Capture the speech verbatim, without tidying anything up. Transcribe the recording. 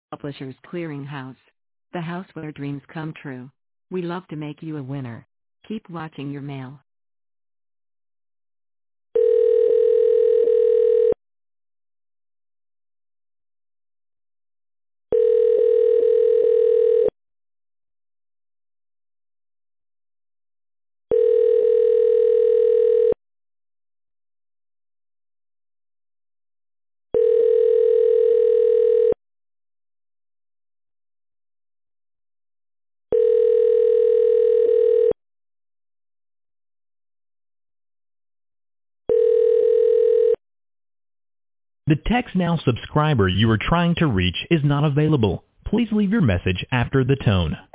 Publishers Clearinghouse. The house where dreams come true. We love to make you a winner. Keep watching your mail. The TextNow subscriber you are trying to reach is not available. Please leave your message after the tone.